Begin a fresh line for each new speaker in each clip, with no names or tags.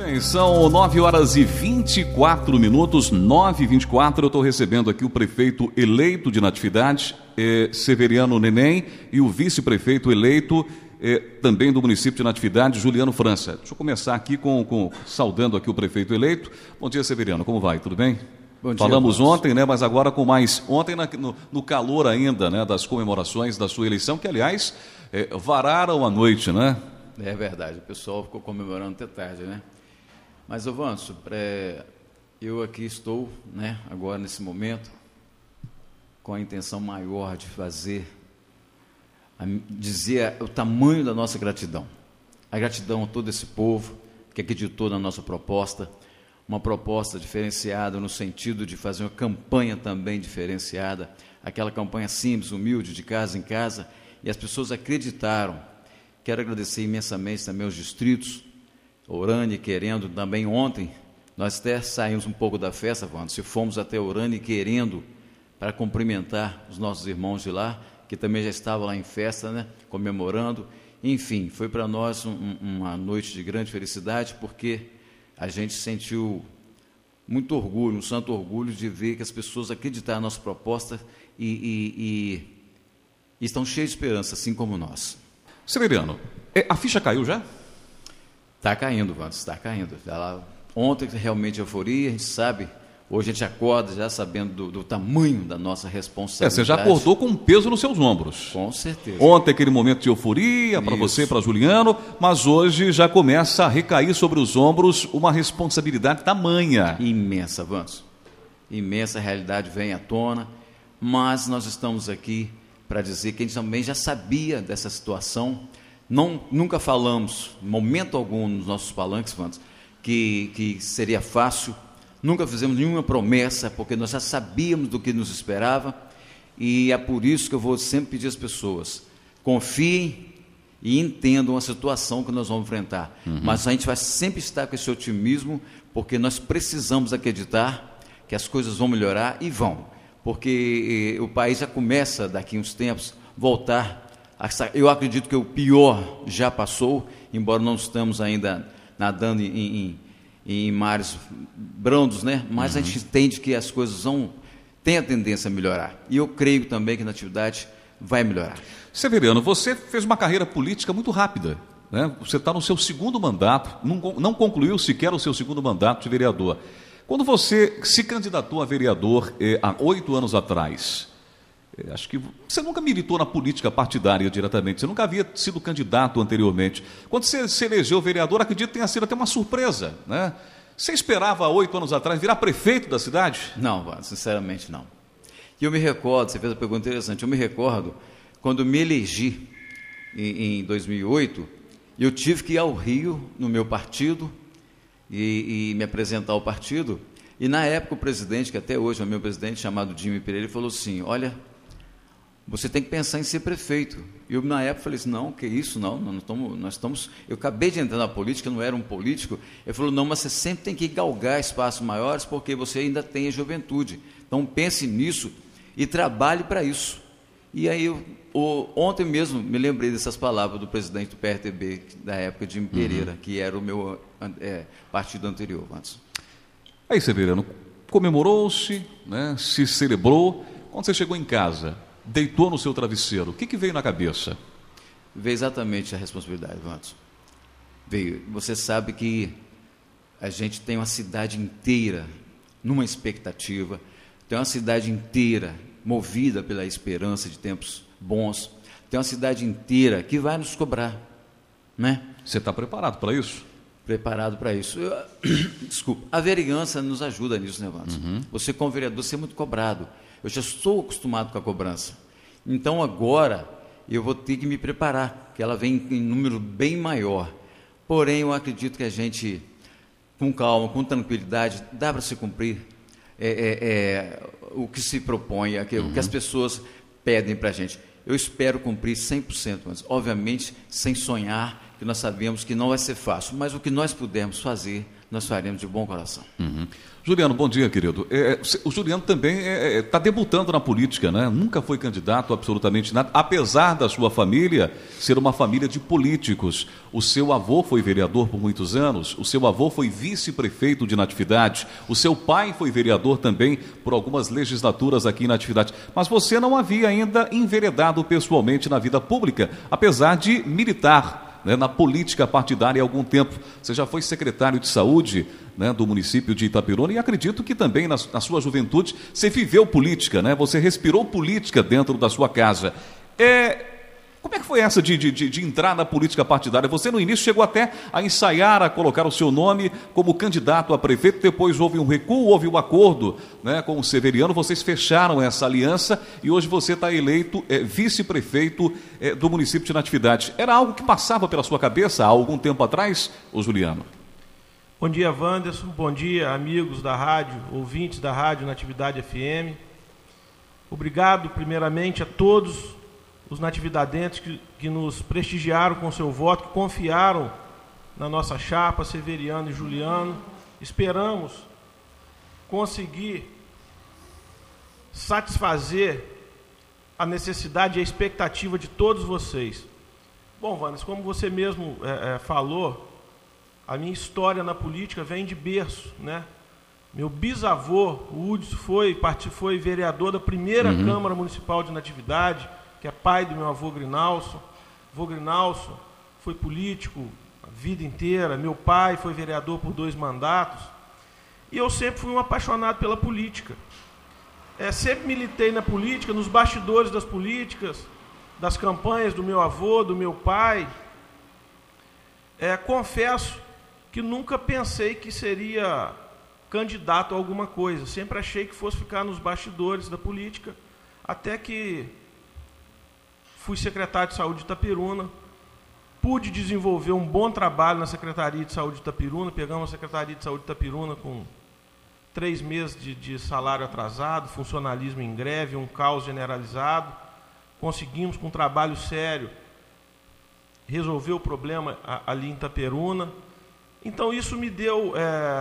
Bem, são 9 horas e 24 minutos, 9h24. Eu estou recebendo aqui o prefeito eleito de Natividade, Severiano Neném, e o vice-prefeito eleito também do município de Natividade, Juliano França. Deixa eu começar aqui saudando aqui o prefeito eleito. Bom dia, Severiano, como vai? Tudo bem?
Bom dia,
falamos ontem, né? Mas agora com mais... Ontem no calor ainda, né? Das comemorações da sua eleição, que aliás vararam a noite, né?
É verdade, o pessoal ficou comemorando até tarde, né? Mas, Vanço, eu aqui estou, né, agora nesse momento, com a intenção maior de dizer o tamanho da nossa gratidão. A gratidão a todo esse povo que acreditou na nossa proposta, uma proposta diferenciada no sentido de fazer uma campanha também diferenciada, aquela campanha simples, humilde, de casa em casa, e as pessoas acreditaram. Quero agradecer imensamente também aos distritos, Orane, Querendo, também ontem, nós até saímos um pouco da festa, Vanço, e fomos até Orane, Querendo, para cumprimentar os nossos irmãos de lá, que também já estavam lá em festa, né, comemorando. Enfim, foi para nós uma noite de grande felicidade, porque a gente sentiu muito orgulho, um santo orgulho de ver que as pessoas acreditaram na nossa proposta e estão cheias de esperança, assim como nós.
Severiano, a ficha caiu já?
Está caindo, Vanço, está caindo. Ontem, realmente, euforia, a gente sabe, hoje a gente acorda já sabendo do tamanho da nossa responsabilidade.
Você já acordou com um peso nos seus ombros.
Com certeza.
Ontem, aquele momento de euforia para você, para Juliano, mas hoje já começa a recair sobre os ombros uma responsabilidade tamanha.
Imensa, Vanço. Imensa realidade vem à tona, mas nós estamos aqui para dizer que a gente também já sabia dessa situação. Nunca falamos, em momento algum, nos nossos palanques, que seria fácil. Nunca fizemos nenhuma promessa, porque nós já sabíamos do que nos esperava. E é por isso que eu vou sempre pedir às pessoas: confiem e entendam a situação que nós vamos enfrentar. Mas a gente vai sempre estar com esse otimismo, porque nós precisamos acreditar que as coisas vão melhorar, e vão. Porque o país já começa, daqui a uns tempos, voltar. Eu acredito que o pior já passou, embora não estamos ainda nadando em mares brandos, né? Mas a gente entende que as coisas têm a tendência a melhorar. E eu creio também que na atividade vai melhorar.
Severiano, você fez uma carreira política muito rápida, né? Você está no seu segundo mandato, não concluiu sequer o seu segundo mandato de vereador. Quando você se candidatou a vereador há 8 anos atrás, acho que você nunca militou na política partidária diretamente, você nunca havia sido candidato anteriormente. Quando você se elegeu vereador, acredito que tenha sido até uma surpresa, né? Você esperava há 8 anos atrás virar prefeito da cidade?
Não, sinceramente não. E eu me recordo, você fez uma pergunta interessante, eu me recordo quando me elegi em 2008, eu tive que ir ao Rio, no meu partido, e me apresentar ao partido, e na época o presidente, que até hoje é o meu presidente, chamado Jimmy Pereira, ele falou assim: olha, você tem que pensar em ser prefeito. E eu na época falei assim: não, que isso, nós estamos, eu acabei de entrar na política, não era um político. Ele falou: não, mas você sempre tem que galgar espaços maiores, porque você ainda tem a juventude, então pense nisso e trabalhe para isso. E aí ontem mesmo me lembrei dessas palavras do presidente do PRTB da época, Jimmy Pereira, que era o meu partido anterior.
Aí, Severiano, comemorou-se, né, se celebrou. Quando você chegou em casa, deitou no seu travesseiro, o que veio na cabeça?
Veio exatamente a responsabilidade, Vanço. Veio. Você sabe que a gente tem uma cidade inteira numa expectativa, tem uma cidade inteira movida pela esperança de tempos bons, tem uma cidade inteira que vai nos cobrar, né?
Você está preparado para isso?
Preparado para isso. Desculpa, a vereança nos ajuda nisso, né, Vanço? Você, como vereador, você é muito cobrado. Eu já estou acostumado com a cobrança. Então, agora, eu vou ter que me preparar, que ela vem em número bem maior. Porém, eu acredito que a gente, com calma, com tranquilidade, dá para se cumprir o que se propõe, o que as pessoas pedem para a gente. Eu espero cumprir 100%, mas, obviamente, sem sonhar, que nós sabemos que não vai ser fácil, mas o que nós pudermos fazer, nós faremos de bom coração.
Juliano, bom dia, querido. O Juliano também está debutando na política, né? Nunca foi candidato a absolutamente nada, apesar da sua família ser uma família de políticos. O seu avô foi vereador por muitos anos, o seu avô foi vice-prefeito de Natividade, o seu pai foi vereador também por algumas legislaturas aqui em Natividade. Mas você não havia ainda enveredado pessoalmente na vida pública, apesar de militar, né, na política partidária há algum tempo. Você já foi secretário de saúde, né, do município de Itaperuna, e acredito que também na sua juventude você viveu política, né? Você respirou política dentro da sua casa. Como é que foi essa de entrar na política partidária? Você no início chegou até a ensaiar, a colocar o seu nome como candidato a prefeito, depois houve um recuo, houve um acordo, né, com o Severiano, vocês fecharam essa aliança e hoje você está eleito vice-prefeito do município de Natividade. Era algo que passava pela sua cabeça há algum tempo atrás, ô Juliano?
Bom dia, Wanderson. Bom dia, amigos da rádio, ouvintes da rádio Natividade FM. Obrigado, primeiramente, a todos os natividadenses que nos prestigiaram com seu voto, que confiaram na nossa chapa, Severiano e Juliano. Esperamos conseguir satisfazer a necessidade e a expectativa de todos vocês. Bom, Wanderson, como você mesmo falou, a minha história na política vem de berço, né? Meu bisavô, o Hudson, foi vereador da primeira Câmara Municipal de Natividade, que é pai do meu avô Grinalson. Avô Grinalson foi político a vida inteira. Meu pai foi vereador por 2 mandatos. E eu sempre fui um apaixonado pela política. Sempre militei na política, nos bastidores das políticas, das campanhas do meu avô, do meu pai. Confesso que nunca pensei que seria candidato a alguma coisa. Sempre achei que fosse ficar nos bastidores da política, até que fui secretário de Saúde de Itaperuna, pude desenvolver um bom trabalho na Secretaria de Saúde de Itaperuna. Pegamos a Secretaria de Saúde de Itaperuna com 3 meses de salário atrasado, funcionalismo em greve, um caos generalizado. Conseguimos, com um trabalho sério, resolver o problema ali em Itaperuna. Então isso me deu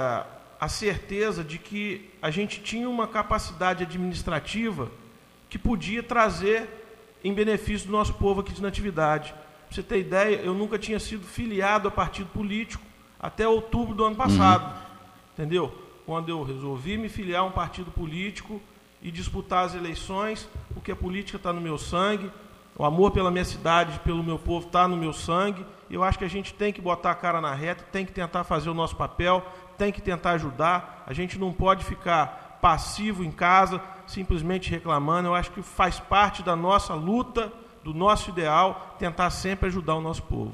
a certeza de que a gente tinha uma capacidade administrativa que podia trazer em benefício do nosso povo aqui de Natividade. Para você ter ideia, eu nunca tinha sido filiado a partido político até outubro do ano passado, entendeu? Quando eu resolvi me filiar a um partido político e disputar as eleições, porque a política está no meu sangue, o amor pela minha cidade, pelo meu povo está no meu sangue. Eu acho que a gente tem que botar a cara na reta, tem que tentar fazer o nosso papel, tem que tentar ajudar. A gente não pode ficar passivo em casa, simplesmente reclamando. Eu acho que faz parte da nossa luta, do nosso ideal, tentar sempre ajudar o nosso povo.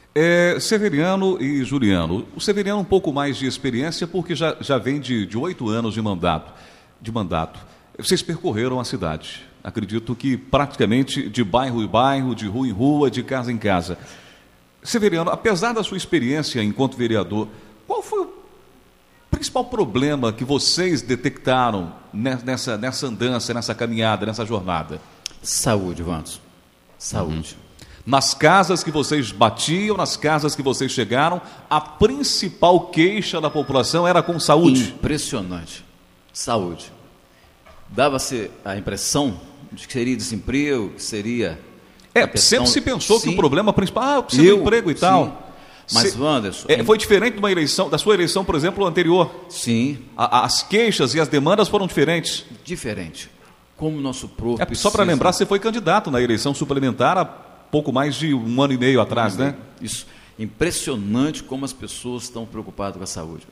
Severiano e Juliano, o Severiano um pouco mais de experiência, porque já vem de 8 anos de mandato. Vocês percorreram a cidade, acredito que praticamente de bairro em bairro, de rua em rua, de casa em casa. Severiano, apesar da sua experiência enquanto vereador, qual foi o principal problema que vocês detectaram nessa andança, nessa caminhada, nessa jornada?
Saúde, Wanderson. Saúde.
Nas casas que vocês batiam, nas casas que vocês chegaram, a principal queixa da população era com saúde?
Impressionante. Saúde. Dava-se a impressão de que seria desemprego, que seria...
sempre se pensou que o problema principal eu preciso de emprego e tal.
Mas, Wanderson...
foi diferente de uma eleição, da sua eleição, por exemplo, anterior?
Sim.
As queixas e as demandas foram diferentes?
Diferente. Como o nosso povo
Só para lembrar, você foi candidato na eleição suplementar há pouco mais de 1 ano e meio atrás, né?
Isso. Impressionante como as pessoas estão preocupadas com a saúde.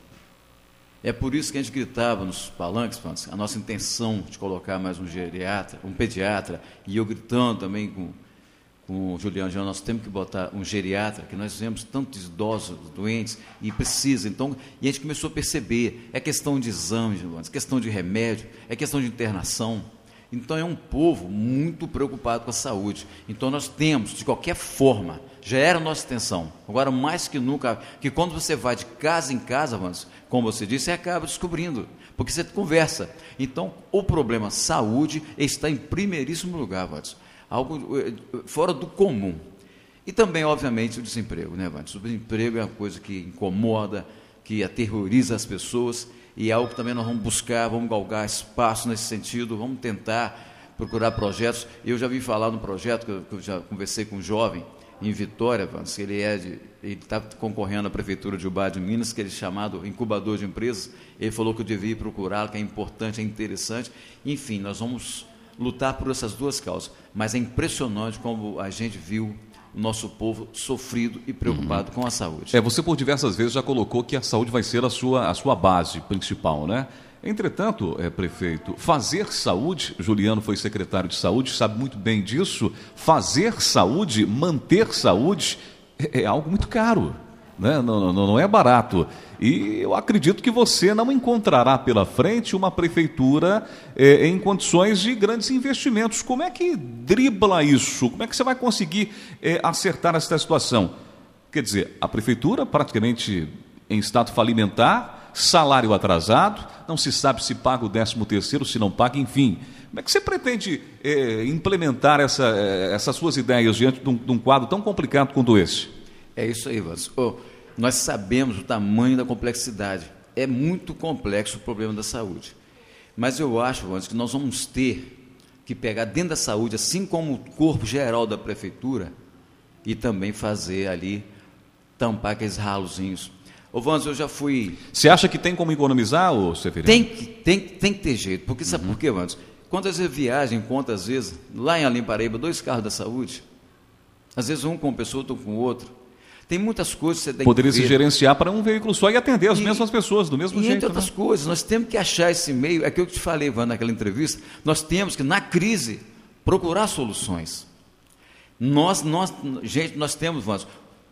É por isso que a gente gritava nos palanques, a nossa intenção de colocar mais um geriatra, um pediatra, e eu gritando também com o Juliano, nós temos que botar um geriatra, que nós vemos tantos idosos doentes e precisa. Então, e a gente começou a perceber, é questão de exames, é questão de remédio, é questão de internação. Então é um povo muito preocupado com a saúde. Então nós temos, de qualquer forma, já era a nossa intenção, agora mais que nunca, que quando você vai de casa em casa, como você disse, você acaba descobrindo, porque você conversa. Então o problema saúde está em primeiríssimo lugar, Wanderson. Algo fora do comum. E também, obviamente, o desemprego, né, Wanderson? O desemprego é uma coisa que incomoda, que aterroriza as pessoas, e é algo que também nós vamos buscar, vamos galgar espaço nesse sentido, vamos tentar procurar projetos. Eu já vi falar no projeto, que eu já conversei com um jovem em Vitória, que ele está concorrendo à Prefeitura de Ubá de Minas, que ele é chamado incubador de empresas. Ele falou que eu devia procurá-lo, que é importante, é interessante. Enfim, nós vamos lutar por essas duas causas, mas é impressionante como a gente viu o nosso povo sofrido e preocupado com a saúde.
Você por diversas vezes já colocou que a saúde vai ser a sua base principal, né? Entretanto, prefeito, fazer saúde, Juliano foi secretário de saúde, sabe muito bem disso, fazer saúde, manter saúde é algo muito caro, né? Não é barato. E eu acredito que você não encontrará pela frente uma prefeitura em condições de grandes investimentos. Como é que dribla isso? Como é que você vai conseguir acertar essa situação? Quer dizer, a prefeitura praticamente em estado falimentar, salário atrasado, não se sabe se paga o 13º, se não paga, enfim. Como é que você pretende implementar essas suas ideias diante de um quadro tão complicado quanto esse?
É isso aí, Vanso. Nós sabemos o tamanho da complexidade. É muito complexo o problema da saúde. Mas eu acho, Vanso, que nós vamos ter que pegar dentro da saúde, assim como o corpo geral da prefeitura, e também fazer ali, tampar aqueles ralozinhos. Ô, Vanso, eu já fui...
Você acha que tem como economizar, ô Severino?
Tem que ter jeito. Porque sabe por quê, Vanso? Quando às vezes viaja, encontra, às vezes, lá em Alim Paraíba, 2 carros da saúde, às vezes um com uma pessoa, outro com o outro. Tem muitas coisas que você tem
Poderia
que ver.
se gerenciar para um veículo só e atender as mesmas pessoas, do mesmo jeito.
Entre outras coisas, nós temos que achar esse meio, é aquilo que eu te falei, Vanso, naquela entrevista, nós temos que, na crise, procurar soluções. Nós temos, Vanso,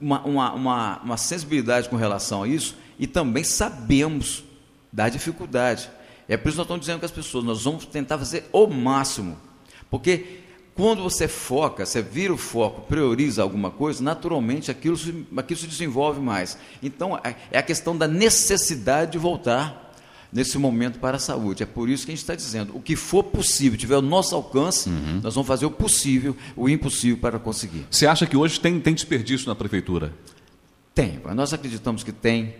uma sensibilidade com relação a isso e também sabemos da dificuldade. É por isso que nós estamos dizendo com as pessoas, nós vamos tentar fazer o máximo, porque quando você foca, você vira o foco, prioriza alguma coisa, naturalmente aquilo se desenvolve mais. Então, é a questão da necessidade de voltar nesse momento para a saúde. É por isso que a gente está dizendo, o que for possível, tiver o nosso alcance, nós vamos fazer o possível, o impossível para conseguir.
Você acha que hoje tem desperdício na prefeitura?
Tem, nós acreditamos que tem.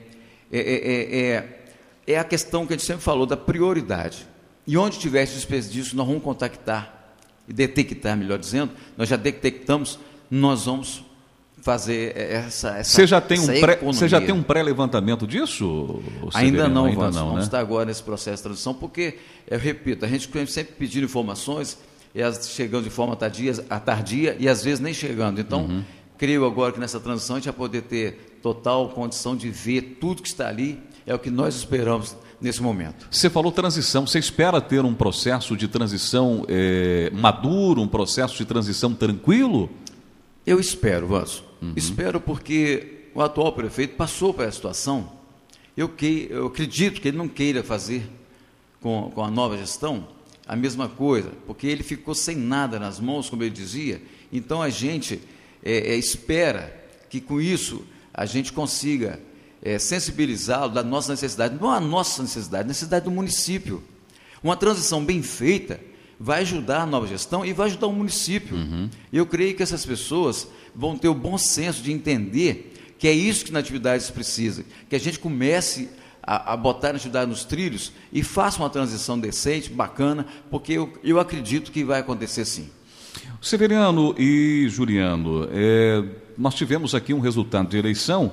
É a questão que a gente sempre falou da prioridade. E onde tiver esse desperdício, nós vamos contactar e detectar, melhor dizendo, nós já detectamos, nós vamos fazer essa
Você já tem um pré-levantamento disso?
Ainda não,
Ainda
Vanso,
não,
vamos
né?
estar agora nesse processo de transição, porque, eu repito, a gente sempre pedindo informações, e elas chegando de forma tardia e às vezes nem chegando. Então, creio agora que nessa transição a gente vai poder ter total condição de ver tudo que está ali, é o que nós esperamos nesse momento.
Você falou transição, você espera ter um processo de transição maduro, um processo de transição tranquilo?
Eu espero, Vanso. Espero porque o atual prefeito passou por essa situação. Eu acredito que ele não queira fazer com a nova gestão a mesma coisa, porque ele ficou sem nada nas mãos, como ele dizia. Então a gente espera que com isso a gente consiga sensibilizá-lo da nossa necessidade, não a nossa necessidade, a necessidade do município. Uma transição bem feita vai ajudar a nova gestão e vai ajudar o município. Eu creio que essas pessoas vão ter o bom senso de entender que é isso que na atividade se precisa, que a gente comece a botar a atividade nos trilhos e faça uma transição decente, bacana, porque eu acredito que vai acontecer sim.
Severiano e Juliano, nós tivemos aqui um resultado de eleição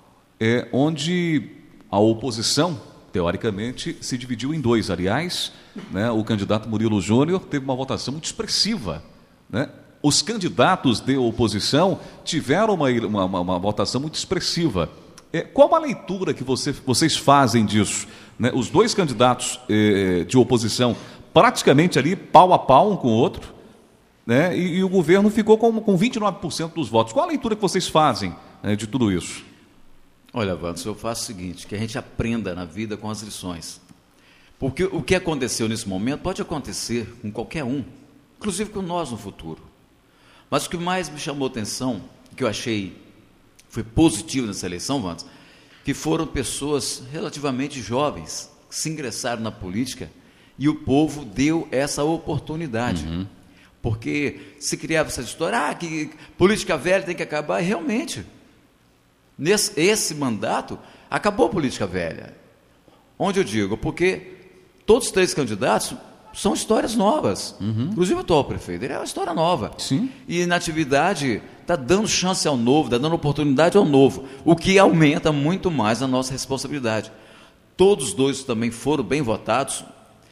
onde a oposição, teoricamente, se dividiu em 2. Aliás, né, o candidato Murilo Júnior teve uma votação muito expressiva, né? Os candidatos de oposição tiveram uma votação muito expressiva. Qual a leitura que vocês fazem disso? Né? Os 2 candidatos de oposição praticamente ali pau a pau um com o outro, né? E o governo ficou com 29% dos votos. Qual a leitura que vocês fazem de tudo isso?
Olha, Vanso, eu faço o seguinte, que a gente aprenda na vida com as lições. Porque o que aconteceu nesse momento pode acontecer com qualquer um, inclusive com nós no futuro. Mas o que mais me chamou a atenção, que eu achei foi positivo nessa eleição, Vanso, que foram pessoas relativamente jovens que se ingressaram na política e o povo deu essa oportunidade. Porque se criava essa história, que política velha tem que acabar, e realmente... Esse mandato, Acabou a política velha. Onde eu digo? Porque todos os 3 candidatos são histórias novas. Inclusive o atual prefeito, ele é uma história nova.
Sim.
E na atividade está dando chance ao novo, está dando oportunidade ao novo, o que aumenta muito mais a nossa responsabilidade. Todos os 2 também foram bem votados.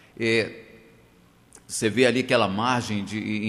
Você vê ali aquela margem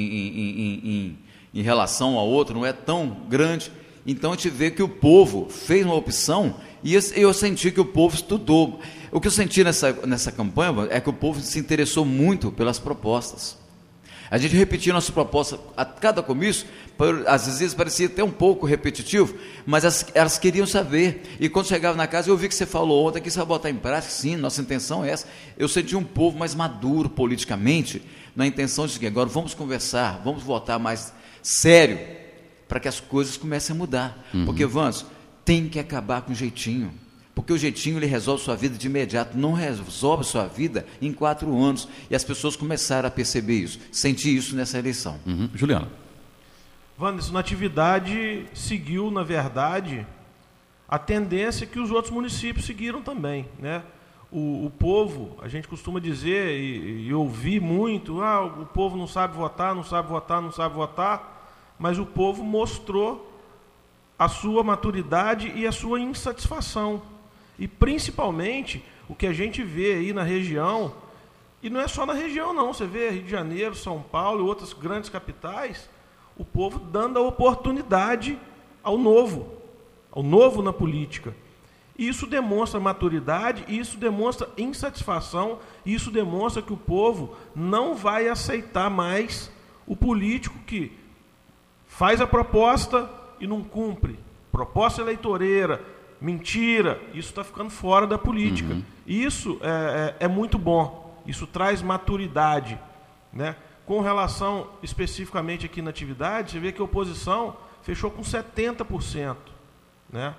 em relação ao outro, não é tão grande. Então a gente vê que o povo fez uma opção e eu senti que o povo estudou. O que eu senti nessa campanha é que o povo se interessou muito pelas propostas. A gente repetia nossas propostas a cada comício, às vezes parecia até um pouco repetitivo, mas elas queriam saber. E quando chegava na casa, eu vi que você falou ontem que você vai botar em prática. Sim, nossa intenção é essa. Eu senti um povo mais maduro politicamente, na intenção de que agora vamos conversar, vamos votar mais sério, para que as coisas comecem a mudar. Porque, Vans, tem que acabar com o jeitinho. Porque o jeitinho ele resolve sua vida de imediato, não resolve sua vida em 4 anos. E as pessoas começaram a perceber isso, sentir isso nessa eleição.
Juliana.
Wanderson, Natividade seguiu, na verdade, a tendência que os outros municípios seguiram também, né? O povo, a gente costuma dizer, e ouvir muito, o povo não sabe votar, não sabe votar, não sabe votar, mas o povo mostrou a sua maturidade e a sua insatisfação. E principalmente o que a gente vê aí na região, e não é só na região não, você vê Rio de Janeiro, São Paulo e outras grandes capitais, o povo dando a oportunidade ao novo na política. Isso demonstra maturidade, isso demonstra insatisfação, isso demonstra que o povo não vai aceitar mais o político que faz a proposta e não cumpre. Proposta eleitoreira, mentira, isso está ficando fora da política. Isso é muito bom, isso traz maturidade, né? Com relação especificamente aqui na atividade, você vê que a oposição fechou com 70%, né?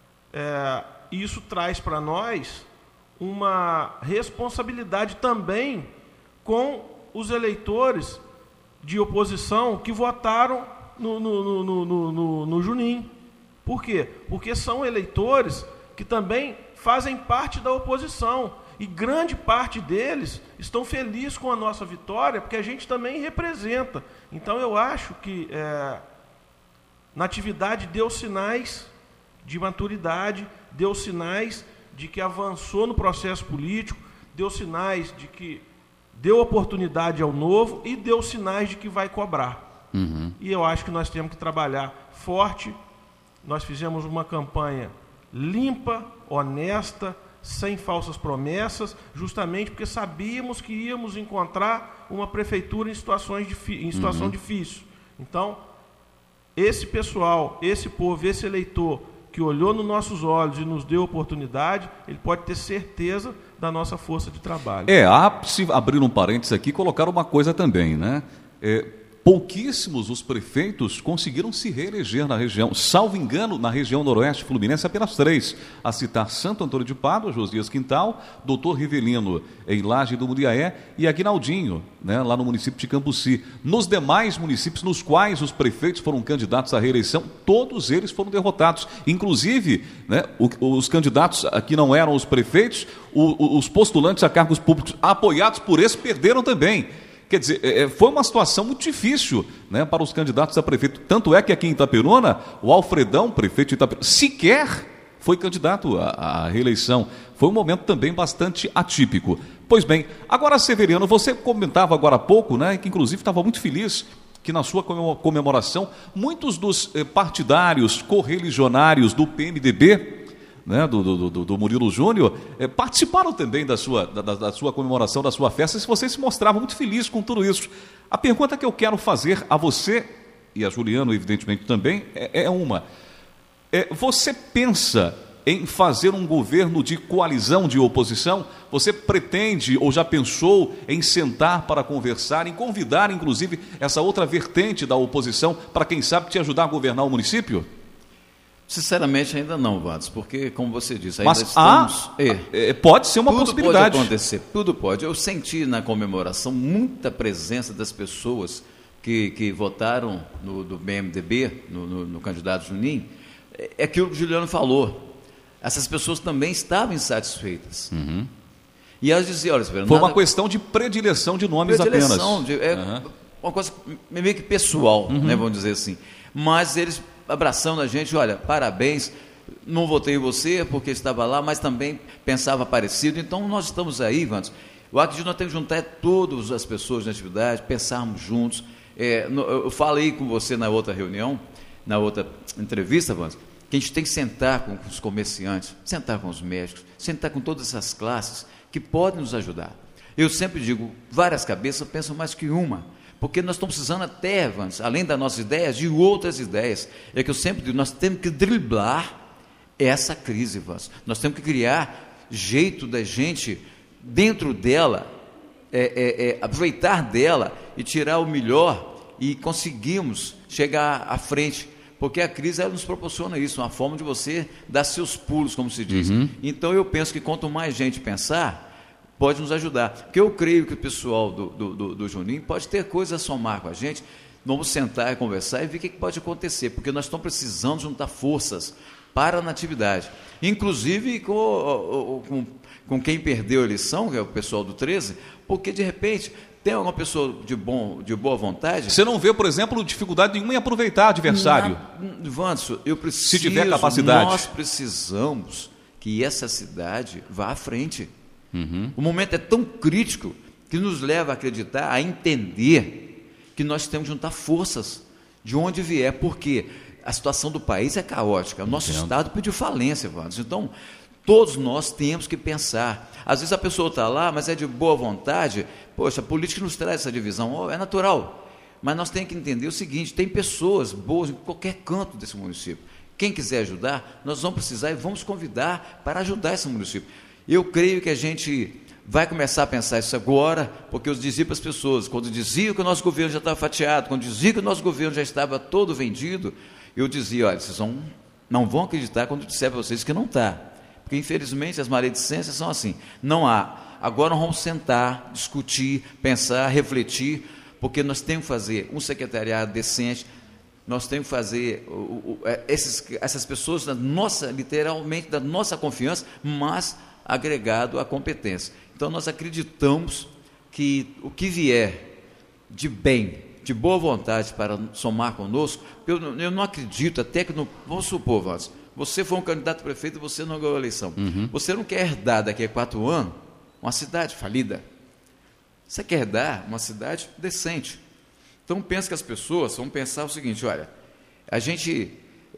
Isso traz para nós uma responsabilidade também com os eleitores de oposição que votaram no Juninho. Por quê? Porque são eleitores que também fazem parte da oposição. E grande parte deles estão felizes com a nossa vitória, porque a gente também representa. Então eu acho que Natividade deu sinais de maturidade, deu sinais de que avançou no processo político, deu sinais de que deu oportunidade ao novo e deu sinais de que vai cobrar. E eu acho que nós temos que trabalhar forte. Nós fizemos uma campanha limpa, honesta, sem falsas promessas, justamente porque sabíamos que íamos encontrar uma prefeitura em situação difícil. Então, esse pessoal, esse povo, esse eleitor que olhou nos nossos olhos e nos deu oportunidade, ele pode ter certeza da nossa força de trabalho.
Se abrir um parênteses aqui, colocar uma coisa também, né? Pouquíssimos os prefeitos conseguiram se reeleger na região. Salvo engano, na região noroeste fluminense, apenas 3. A citar Santo Antônio de Pádua, Josias Quintal, Doutor Rivelino em Laje do Muriaé e Aguinaldinho, né, lá no município de Cambuci. Nos demais municípios nos quais os prefeitos foram candidatos à reeleição, todos eles foram derrotados. Inclusive, né, os candidatos que não eram os prefeitos, os postulantes a cargos públicos apoiados por esses perderam também. Quer dizer, foi uma situação muito difícil, né, para os candidatos a prefeito. Tanto é que aqui em Itaperuna, o Alfredão, prefeito de Itaperuna, sequer foi candidato à reeleição. Foi um momento também bastante atípico. Pois bem, agora, Severiano, você comentava agora há pouco, né, que inclusive estava muito feliz que na sua comemoração, muitos dos partidários correligionários do PMDB, né, do Murilo Júnior, participaram também da sua comemoração, da sua festa, e você se mostrava muito feliz com tudo isso. A pergunta que eu quero fazer a você, e a Juliano, evidentemente, também, é uma. Você pensa em fazer um governo de coalizão de oposição? Você pretende ou já pensou em sentar para conversar, em convidar, inclusive, essa outra vertente da oposição para, quem sabe, te ajudar a governar o município?
Sinceramente, ainda não, Vados, porque, como você disse, ainda estamos...
pode ser uma possibilidade.
Tudo pode acontecer, tudo pode. Eu senti na comemoração muita presença das pessoas que votaram do PMDB, no candidato Juninho. É aquilo que o Juliano falou. essas pessoas também estavam insatisfeitas. E elas diziam, olha,
foi uma questão de predileção de nomes apenas.
Uma coisa meio que pessoal, né, vamos dizer assim. Mas eles abraçando a gente, olha, parabéns, não votei em você porque estava lá, mas também pensava parecido. Então nós estamos aí, Vantos. Eu acredito que nós temos que juntar todas as pessoas na atividade, pensarmos juntos. Eu falei com você na outra reunião, na outra entrevista, Vantos, que a gente tem que sentar com os comerciantes, sentar com os médicos, sentar com todas essas classes que podem nos ajudar. Eu sempre digo, várias cabeças pensam mais que uma, porque nós estamos precisando até, Vantos, além das nossas ideias, de outras ideias. É que eu sempre digo, nós temos que driblar essa crise, Vantos. Nós temos que criar jeito da gente, dentro dela, aproveitar dela e tirar o melhor e conseguimos chegar à frente. Porque a crise ela nos proporciona isso, uma forma de você dar seus pulos, como se diz. Então eu penso que quanto mais gente pensar, pode nos ajudar. Porque eu creio que o pessoal do Juninho pode ter coisas a somar com a gente. Vamos sentar e conversar e ver o que pode acontecer, porque nós estamos precisando juntar forças para a natividade. Inclusive com quem perdeu a eleição, que é o pessoal do 13, porque de repente tem alguma pessoa de boa vontade.
Você não vê, por exemplo, dificuldade nenhuma em aproveitar adversário?
Vanso, eu preciso.
Se tiver capacidade.
Nós precisamos que essa cidade vá à frente. O momento é tão crítico que nos leva a acreditar, a entender que nós temos que juntar forças de onde vier, porque a situação do país é caótica. O nosso Estado pediu falência, Vanso. Então, todos nós temos que pensar. Às vezes a pessoa está lá, mas é de boa vontade. Poxa, a política nos traz essa divisão, é natural. Mas nós temos que entender o seguinte, tem pessoas boas em qualquer canto desse município. Quem quiser ajudar, nós vamos precisar e vamos convidar para ajudar esse município. Eu creio que a gente vai começar a pensar isso agora, porque eu dizia para as pessoas, quando diziam que o nosso governo já estava fatiado, quando diziam que o nosso governo já estava todo vendido, eu dizia, olha, vocês não vão acreditar quando eu disser para vocês que não está. Porque, infelizmente, as maledicências são assim. Não há. Agora nós vamos sentar, discutir, pensar, refletir, porque nós temos que fazer um secretariado decente, nós temos que fazer essas pessoas literalmente da nossa confiança, mas agregado à competência. Então, nós acreditamos que o que vier de bem, de boa vontade para somar conosco, eu não acredito até que, vamos supor, Vanso, você foi um candidato a prefeito e você não ganhou a eleição. Você não quer herdar daqui a 4 anos uma cidade falida. Você quer herdar uma cidade decente. Então, pensa que as pessoas vão pensar o seguinte, olha, a gente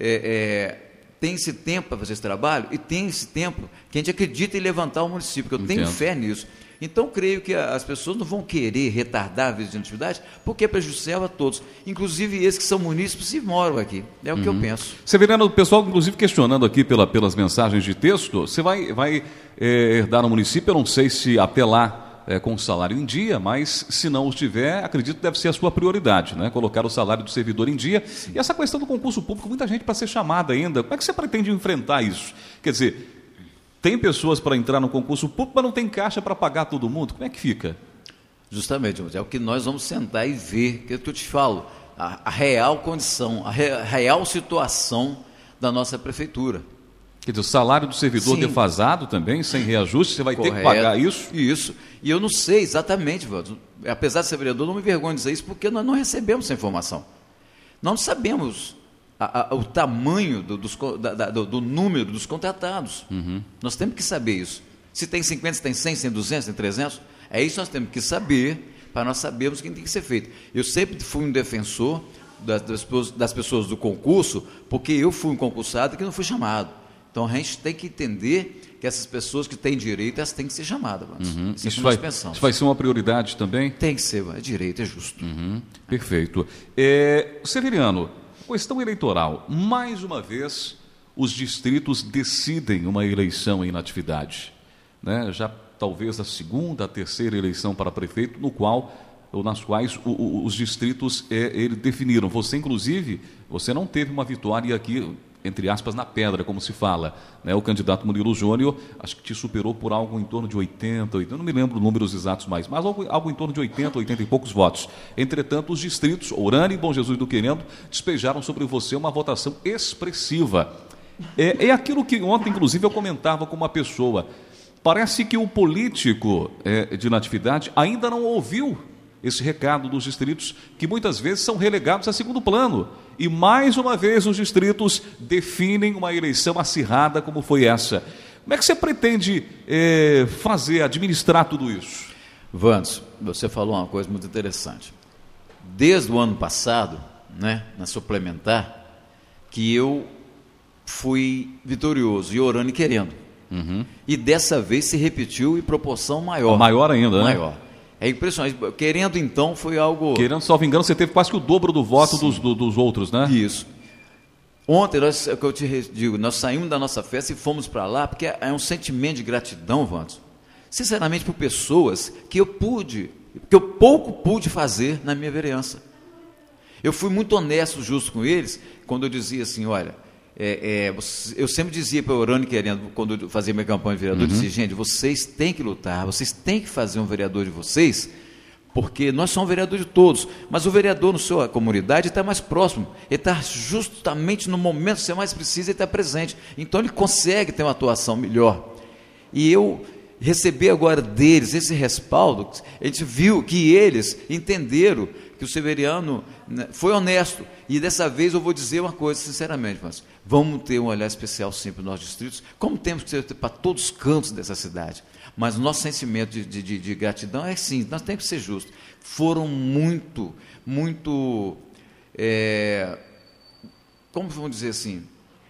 tem esse tempo para fazer esse trabalho e tem esse tempo que a gente acredita em levantar o município, porque eu tenho fé nisso. Então, creio que as pessoas não vão querer retardar a vida de atividade, porque é prejudicial a todos, inclusive esses que são munícipes e moram aqui. É o que eu penso.
Severino, o pessoal, inclusive, questionando aqui pelas mensagens de texto, você vai herdar no município, eu não sei se até lá com o salário em dia, mas se não os tiver, acredito que deve ser a sua prioridade, né? Colocar o salário do servidor em dia. Sim. E essa questão do concurso público, muita gente para ser chamada ainda. Como é que você pretende enfrentar isso? Quer dizer, tem pessoas para entrar no concurso público, mas não tem caixa para pagar todo mundo. Como é que fica?
Justamente, é o que nós vamos sentar e ver, que eu te falo, a real condição, a real situação da nossa prefeitura.
Quer dizer, o salário do servidor Sim. defasado também, sem reajuste, você vai ter que pagar isso?
Isso. E eu não sei exatamente, apesar de ser vereador, não me envergonho de dizer isso, porque nós não recebemos essa informação. Nós não sabemos o tamanho do número dos contratados. Nós temos que saber isso. Se tem 50, se tem 100, se tem 200, se tem 300, é isso que nós temos que saber, para nós sabermos o que tem que ser feito. Eu sempre fui um defensor das pessoas do concurso, porque eu fui um concursado que não fui chamado. Então, a gente tem que entender que essas pessoas que têm direito, elas têm que ser chamadas.
Isso vai ser uma prioridade também?
Tem que ser, é direito, é justo.
Perfeito. Severiano, questão eleitoral. Mais uma vez, os distritos decidem uma eleição em inatividade. Né? Já talvez a segunda, a terceira eleição para prefeito, nas quais os distritos definiram. Você, inclusive, você não teve uma vitória aqui, entre aspas, na pedra, como se fala, né? O candidato Murilo Júnior, acho que te superou por algo em torno de 80, eu não me lembro números exatos mais, mas algo em torno de 80 e poucos votos. Entretanto, os distritos, Orane e Bom Jesus do Querendo, despejaram sobre você uma votação expressiva. É aquilo que ontem, inclusive, eu comentava com uma pessoa. Parece que o político de Natividade ainda não ouviu esse recado dos distritos, que muitas vezes são relegados a segundo plano. E, mais uma vez, os distritos definem uma eleição acirrada como foi essa. Como é que você pretende administrar tudo isso?
Vantos, você falou uma coisa muito interessante. Desde o ano passado, né, na suplementar, que eu fui vitorioso e orando e querendo.
Uhum.
E dessa vez se repetiu em proporção maior.
Maior ainda, né?
Maior. É impressionante. Querendo, então, foi algo...
Querendo, salvo engano, você teve quase que o dobro do voto dos outros, né?
Isso. Ontem, é o que eu te digo, nós saímos da nossa festa e fomos para lá, porque é um sentimento de gratidão, Vantos, sinceramente, por pessoas que eu pouco pude fazer na minha vereança. Eu fui muito honesto, justo com eles, quando eu dizia assim, olha, eu sempre dizia para o Orano querendo, quando eu fazia minha campanha de vereador, eu dizia, gente, vocês têm que lutar, vocês têm que fazer um vereador de vocês, porque nós somos vereadores de todos, mas o vereador na sua comunidade está mais próximo, ele está justamente no momento que você mais precisa, ele está presente, então ele consegue ter uma atuação melhor. E eu recebi agora deles esse respaldo, a gente viu que eles entenderam que o Severiano, né, foi honesto, e dessa vez eu vou dizer uma coisa sinceramente, mas vamos ter um olhar especial sempre nos nossos distritos, como temos que ser para todos os cantos dessa cidade, mas o nosso sentimento de gratidão é sim, nós temos que ser justos. Foram muito, como vamos dizer assim,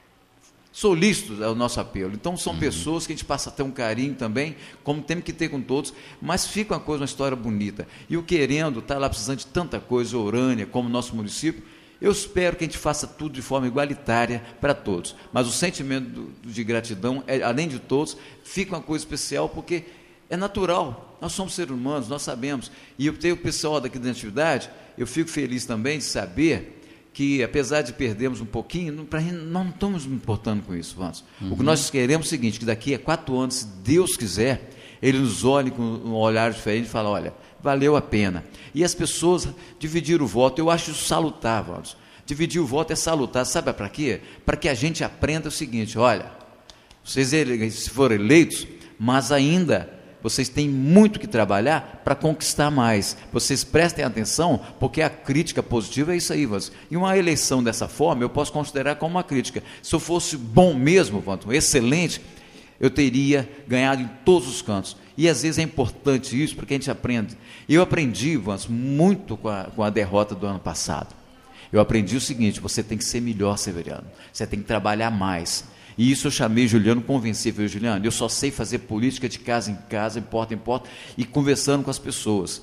solícitos ao nosso apelo. Então são pessoas que a gente passa a ter um carinho também, como temos que ter com todos, mas fica uma coisa, uma história bonita. E o querendo, está lá precisando de tanta coisa, Orânia, como nosso município, eu espero que a gente faça tudo de forma igualitária para todos. Mas o sentimento de gratidão, além de todos, fica uma coisa especial, porque é natural. Nós somos seres humanos, nós sabemos. E eu tenho o pessoal daqui da atividade, eu fico feliz também de saber que, apesar de perdermos um pouquinho, nós não estamos nos importando com isso, Vantos. O que nós queremos é o seguinte, que daqui a 4 anos, se Deus quiser, Ele nos olhe com um olhar diferente e fala, olha, valeu a pena. E as pessoas dividiram o voto, eu acho isso salutar, Vantos. Dividir o voto é salutar, sabe para quê? Para que a gente aprenda o seguinte, olha, vocês se forem eleitos, mas ainda vocês têm muito que trabalhar para conquistar mais. Vocês prestem atenção, porque a crítica positiva é isso aí, Vantos. E uma eleição dessa forma, eu posso considerar como uma crítica. Se eu fosse bom mesmo, Vantos, excelente, eu teria ganhado em todos os cantos. E às vezes é importante isso, porque a gente aprende. Eu aprendi, Vantos, muito com a derrota do ano passado. Eu aprendi o seguinte, você tem que ser melhor, Severiano. Você tem que trabalhar mais. E isso eu chamei Juliano, convenci, falei, Juliano, eu só sei fazer política de casa em casa, em porta em porta, e conversando com as pessoas.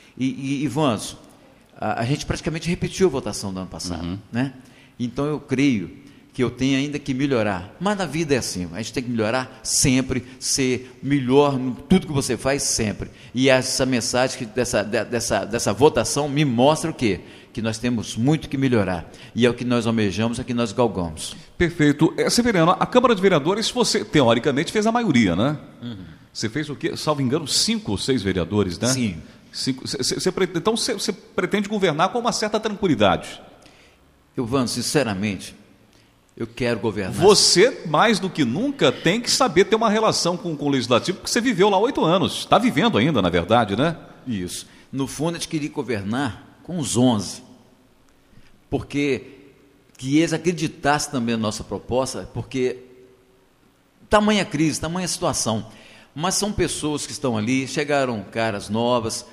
E Vantos, a gente praticamente repetiu a votação do ano passado, né? Então eu creio que eu tenho ainda que melhorar, mas na vida é assim, a gente tem que melhorar sempre, ser melhor em tudo que você faz sempre, e essa mensagem dessa votação me mostra o quê? Que nós temos muito que melhorar, e é o que nós almejamos, é o que nós galgamos.
Perfeito. Severiano, a Câmara de Vereadores, você, teoricamente, fez a maioria, né? Você fez o quê? Salvo engano, 5 ou 6 vereadores, né?
Sim.
Então, você pretende governar com uma certa tranquilidade?
Eu, Vantos, sinceramente, eu quero governar.
Você, mais do que nunca, tem que saber ter uma relação com o Legislativo, porque você viveu lá 8 anos. Está vivendo ainda, na verdade, né?
Isso. No fundo, a gente queria governar com os 11. Porque que eles acreditassem também na nossa proposta, porque tamanha crise, tamanha situação. Mas são pessoas que estão ali, chegaram caras novas,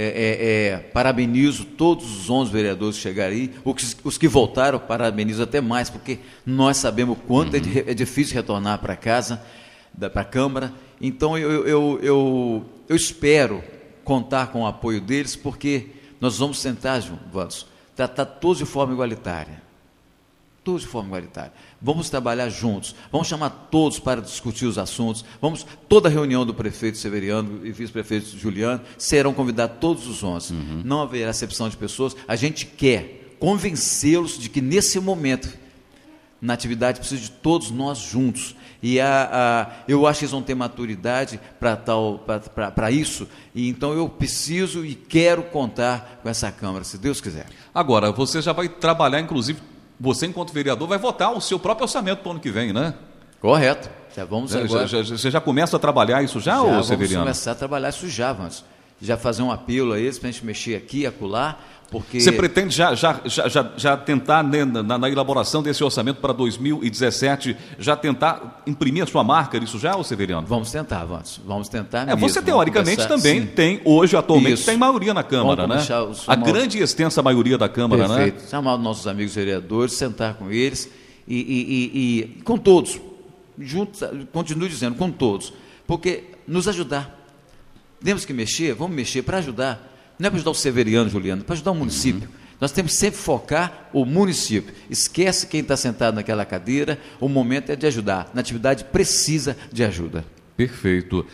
parabenizo todos os 11 vereadores que chegaram aí, os que voltaram, parabenizo até mais, porque nós sabemos o quanto é difícil retornar para casa, para a Câmara. Então eu espero contar com o apoio deles, porque nós vamos sentar juntos, tratar todos de forma igualitária. Todos de forma igualitária. Vamos trabalhar juntos, vamos chamar todos para discutir os assuntos, toda reunião do prefeito Severiano e vice-prefeito Juliano, serão convidados todos os 11. Não haverá acepção de pessoas, a gente quer convencê-los de que nesse momento, na atividade, precisa de todos nós juntos. E eu acho que eles vão ter maturidade para isso, e então eu preciso e quero contar com essa Câmara, se Deus quiser.
Agora, você já vai trabalhar, inclusive, você, enquanto vereador, vai votar o seu próprio orçamento para o ano que vem, né?
Correto. Já vamos agora.
Você já começa a trabalhar isso já, ou Severiano?
Vamos começar a trabalhar isso já, Vandes. Já fazer um apelo a eles para a gente mexer aqui e acolá, porque...
Você pretende já tentar, né, na elaboração desse orçamento para 2017, já tentar imprimir a sua marca nisso já, ou Severiano?
Vamos tentar, Vandes. Vamos tentar mesmo.
Você, teoricamente, também tem, hoje, atualmente,
Isso.
tem maioria na Câmara, né? A grande e extensa maioria da Câmara,
Perfeito.
né?
Chamar os nossos amigos vereadores, sentar com eles e com todos. Juntos, continuo dizendo, com todos, porque nos ajudar. Temos que mexer, vamos mexer para ajudar. Não é para ajudar o Severiano, Juliano, é para ajudar o município. Nós temos que sempre focar o município. Esquece quem está sentado naquela cadeira, o momento é de ajudar. Natividade precisa de ajuda.
Perfeito.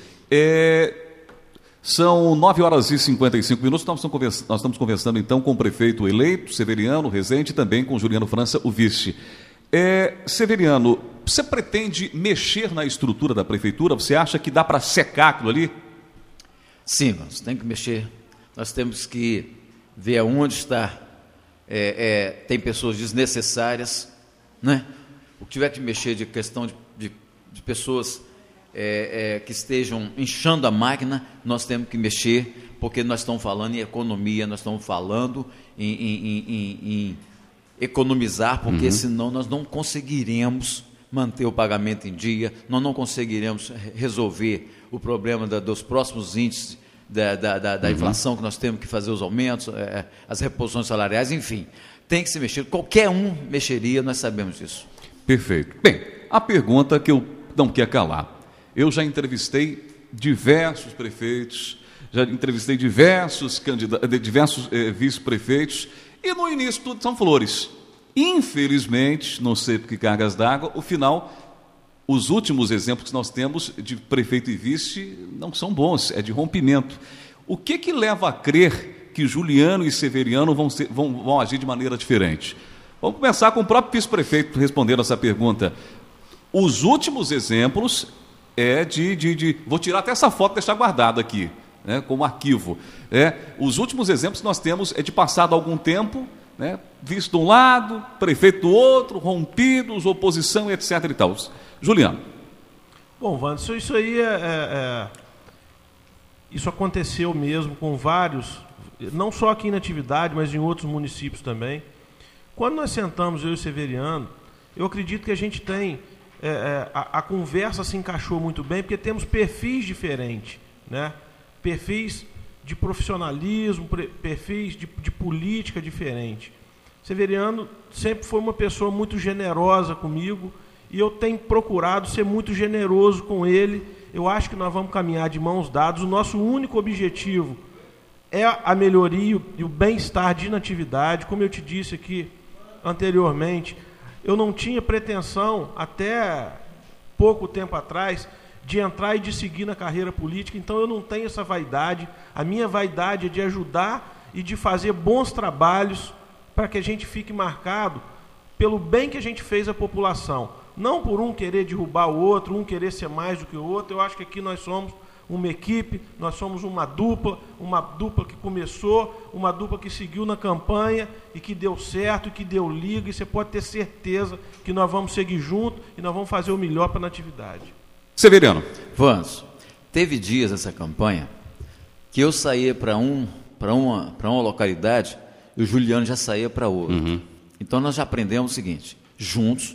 São 9h55, nós estamos conversando então com o prefeito eleito, Severiano Rezende, e também com Juliano França, o vice. Severiano, você pretende mexer na estrutura da prefeitura? Você acha que dá para secar aquilo ali?
Sim, nós temos que mexer. Nós temos que ver aonde está. Tem pessoas desnecessárias, né? O que tiver que mexer de questão de pessoas que estejam inchando a máquina, nós temos que mexer, porque nós estamos falando em economia, nós estamos falando em economizar, porque senão nós não conseguiremos manter o pagamento em dia, nós não conseguiremos resolver o problema dos próximos índices da inflação, que nós temos que fazer os aumentos, as reposições salariais, enfim, tem que se mexer, qualquer um mexeria, nós sabemos disso. Perfeito.
Bem, a pergunta que eu não quero calar, eu já entrevistei diversos prefeitos, já entrevistei diversos vice-prefeitos, e no início tudo são flores. Infelizmente, não sei por que cargas d'água, o final, os últimos exemplos que nós temos de prefeito e vice não são bons, é de rompimento. O que leva a crer que Juliano e Severiano vão agir de maneira diferente? Vamos começar com o próprio vice-prefeito respondendo essa pergunta. Os últimos exemplos vou tirar até essa foto e deixar guardada aqui, né, como arquivo. Os últimos exemplos que nós temos de passado algum tempo, né, vice de um lado, prefeito do outro, rompidos, oposição, etc. e tal. Juliano.
Bom, Wanderson, isso aí isso aconteceu mesmo com vários, não só aqui em Natividade, mas em outros municípios também. Quando nós sentamos, eu e o Severiano, eu acredito que a gente tem, a conversa se encaixou muito bem, porque temos perfis diferentes, né? Perfis de profissionalismo, perfis de política diferente. Severiano sempre foi uma pessoa muito generosa comigo e eu tenho procurado ser muito generoso com ele. Eu acho que nós vamos caminhar de mãos dadas. O nosso único objetivo é a melhoria e o bem-estar de Natividade. Como eu te disse aqui anteriormente, eu não tinha pretensão, até pouco tempo atrás, de entrar e de seguir na carreira política, então eu não tenho essa vaidade. A minha vaidade é de ajudar e de fazer bons trabalhos para que a gente fique marcado pelo bem que a gente fez à população. Não por um querer derrubar o outro, um querer ser mais do que o outro. Eu acho que aqui nós somos uma equipe, nós somos uma dupla que começou, uma dupla que seguiu na campanha e que deu certo, e que deu liga, e você pode ter certeza que nós vamos seguir juntos e nós vamos fazer o melhor para a Natividade.
Severiano.
Vanso, teve dias nessa campanha que eu saía para uma localidade e o Juliano já saía para outra. Então nós já aprendemos o seguinte: juntos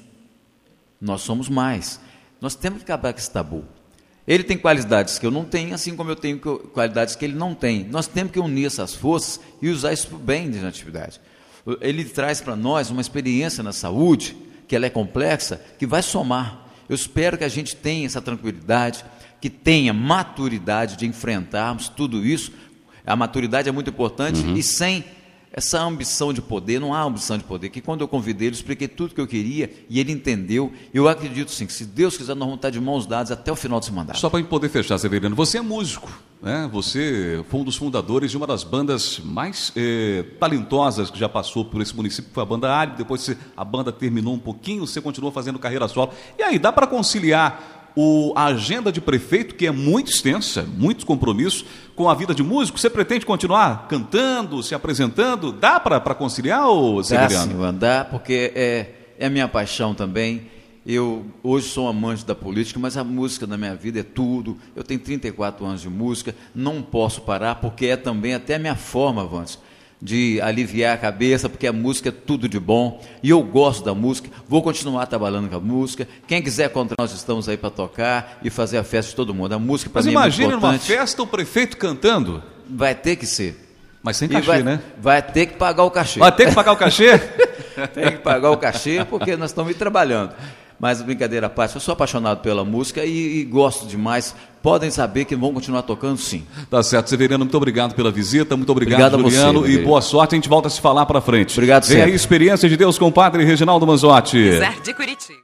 nós somos mais. Nós temos que acabar com esse tabu. Ele tem qualidades que eu não tenho, assim como eu tenho qualidades que ele não tem. Nós temos que unir essas forças e usar isso para o bem da Natividade. Ele traz para nós uma experiência na saúde, que ela é complexa, que vai somar. Eu espero que a gente tenha essa tranquilidade, que tenha maturidade de enfrentarmos tudo isso. A maturidade é muito importante e sem essa ambição de poder, não há ambição de poder, que quando eu convidei ele, eu expliquei tudo o que eu queria e ele entendeu. Eu acredito sim, que se Deus quiser, nós vamos estar de mãos dadas até o final desse mandato. Só
para poder fechar, Severiano, você é músico, né? Você foi um dos fundadores de uma das bandas mais talentosas que já passou por esse município, que foi a Banda Árabe. Depois a banda terminou um pouquinho, você continuou fazendo carreira solo. E aí, dá para conciliar a agenda de prefeito, que é muito extensa, muitos compromissos com a vida de músico? Você pretende continuar cantando, se apresentando? Dá para conciliar, Severiano?
Dá, sim, dá, porque é a minha paixão também. Eu hoje sou amante da política, mas a música na minha vida é tudo. Eu tenho 34 anos de música, não posso parar, porque é também até a minha forma, Vantes, de aliviar a cabeça, porque a música é tudo de bom, e eu gosto da música, vou continuar trabalhando com a música. Quem quiser contar, nós estamos aí para tocar e fazer a festa de todo mundo. A música para mim é muito importante.
Mas imagine numa festa o prefeito cantando.
Vai ter que ser.
Mas sem cachê, né?
Vai ter que pagar o cachê.
Vai ter que pagar o cachê?
Tem que pagar o cachê, porque nós estamos aí trabalhando. Mas, brincadeira à parte, eu sou apaixonado pela música e gosto demais. Podem saber que vão continuar tocando, sim.
Tá certo, Severiano, muito obrigado pela visita, muito obrigado Juliano,
você,
e boa sorte, a gente volta a se falar para frente.
Obrigado,
Vem aí, Experiência de Deus com o Padre Reginaldo Manzotti.
De Curitiba.